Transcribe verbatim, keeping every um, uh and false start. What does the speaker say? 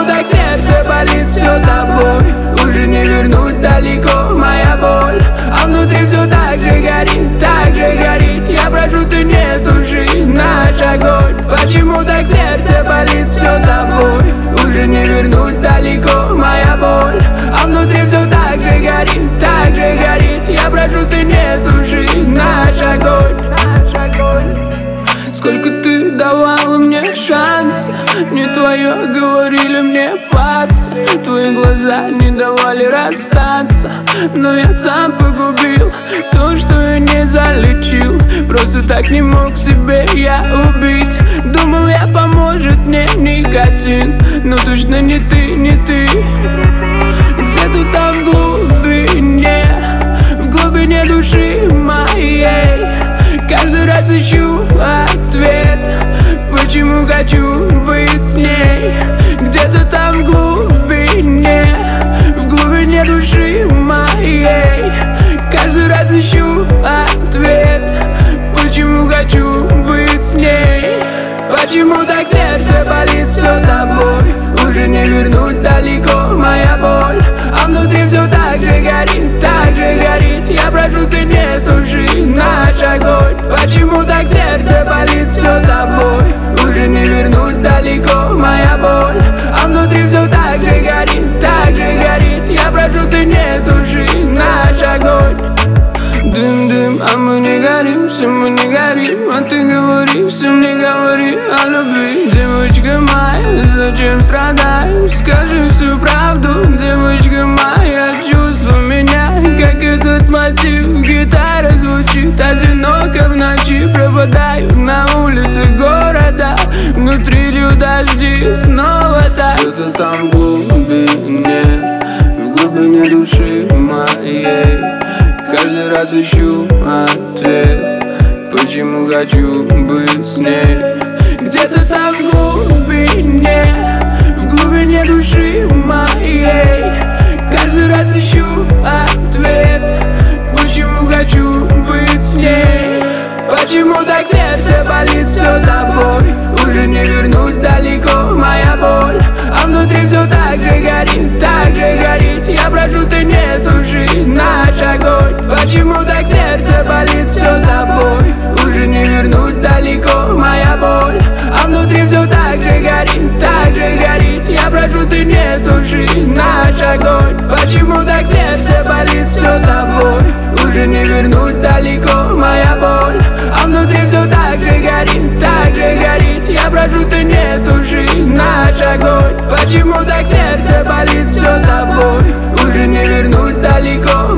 Почему так сердце болит все тобой? Уже не вернуть далеко моя боль, а внутри все так же горит, так же горит. Я прошу, ты не туши наш огонь. Почему так сердце болит все тобой? Уже не вернуть далеко моя боль, а внутри все так же горит, так же горит. Я прошу, ты не туши наш огонь. Сколько ты давала мне шанс, не твое, говорили мне пац. Твои глаза не давали расстаться, но я сам погубил то, что я не залечил. Просто так не мог себе я убить. Думал, я поможет мне никотин, но точно не ты, не ты. Где-то там в глубине, в глубине души моей каждый раз ищу ответ, почему хочу быть с ней. Где-то там в глубине, в глубине души моей каждый раз ищу ответ, почему хочу быть с ней. Почему так сердце болит все тобой? Уже не вернуть далеко моя боль, а внутри все так же горит, так же горит. Я прошу, ты не туши наш огонь. Почему так сердце болит все тобой? Уже не вернуть далеко моя боль, а внутри все так же горит, так же горит. Я прошу, ты не туши наш огонь. Дым-дым, а мы не горим, все мы не горим. А ты говори, все мне говори о любви. Девочка моя, зачем страдаем? Скажи всю правду, девочка моя. Чувства меня, как этот мотив. Гитара звучит одиноко в ночи. Пропадаю на улице города, внутри льют дожди снова так. Где-то там в глубине, в глубине души моей каждый раз ищу ответ, почему хочу быть с ней. Где-то там в глубине, в глубине души моей каждый раз ищу ответ, почему хочу быть с ней. Почему так сердце болит все тобой? Уже не вернуть далеко моя боль, а внутри все так же горит, так же горит. Я прошу, ты не туши наш огонь. Почему так сердце болит все тобой? Уже не вернуть далеко моя боль, а внутри все так же горит, так же горит. Я прошу, ты не туши наш огонь. Почему так сердце болит все тобой? Уже не вернуть далеко моя боль, а внутри все так же горит, так же горит. Я прошу, ты не туши наш огонь. Почему так сердце болит все тобой? Уже не вернуть далеко